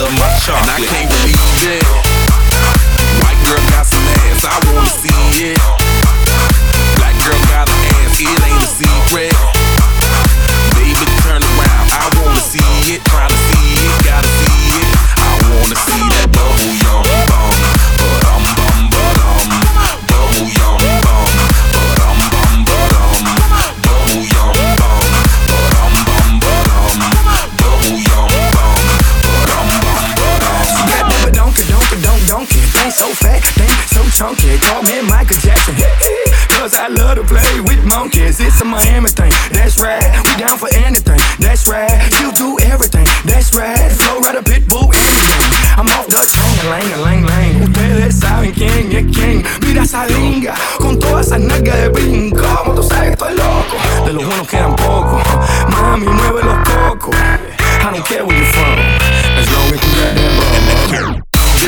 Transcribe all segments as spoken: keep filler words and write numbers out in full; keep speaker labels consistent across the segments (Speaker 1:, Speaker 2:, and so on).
Speaker 1: of my chocolate. And I can't believe it. White girl got some ass, I wanna see it. Black girl got an ass, it ain't a secret. Baby, turn around, I wanna see it. Tryna see it, gotta see it. I wanna see that bubble yum bum. Ba-dum bum ba-dum. Bubble yum bum. Ba-dum bum ba-dum. Bubble yum bum. Ba-dum bum ba-dum. Bubble yum bum. Ba-dum bum ba-dum.
Speaker 2: She got that ba-donka, donka, donk, donkey. Thing so fat, thing so chunky. Call me Michael Jackson. Cause I love to play with monkeys. It's a Miami thing, that's right. We down for anything, that's right. You do everything, that's right. Flow right a pitbull, anything. I'm off the chain, lang, lang, lang. Ustedes saben quién es quién. Mira esa linga, con toda esa nalga de brinco. Como tú sabes que estoy loco, de los buenos quedan pocos. Mami, mueve los cocos. I don't care where you're from, as long as you got that bum.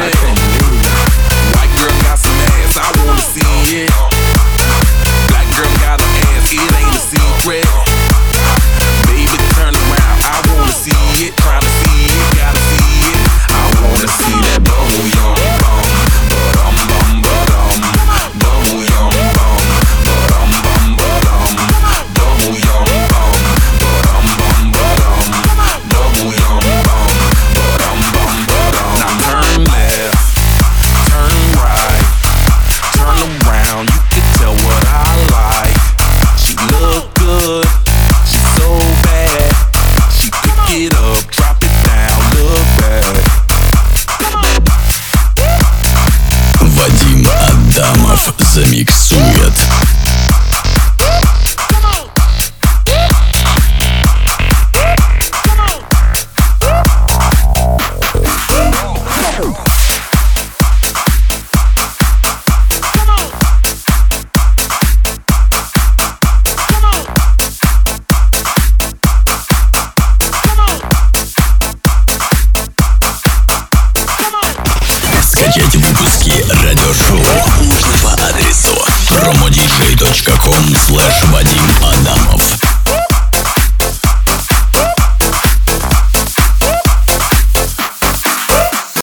Speaker 1: White girl got some ass, I wanna see it. Black girl got an ass, it ain't a secret. Baby, turn around, I wanna see it. Tryna see it, gotta see it. I wanna see that bubble yum bum. Ba-dum bum ba-dum. Bubble yum bum. Ba-dum bum ba-dum. Bubble yum bum. Ba-dum bum ba-dum. Bubble yum bum. Ba-dum bum ba-dum. Now turn left, turn right, turn around, you can tell what I like. She look good, she's so bad. She pick it up, drop it down, look bad.
Speaker 3: Вадим Адамов замиксует. Скачать выпуски радиошоу можно по адресу промо диджей точка ком слэш Вадим Адамов.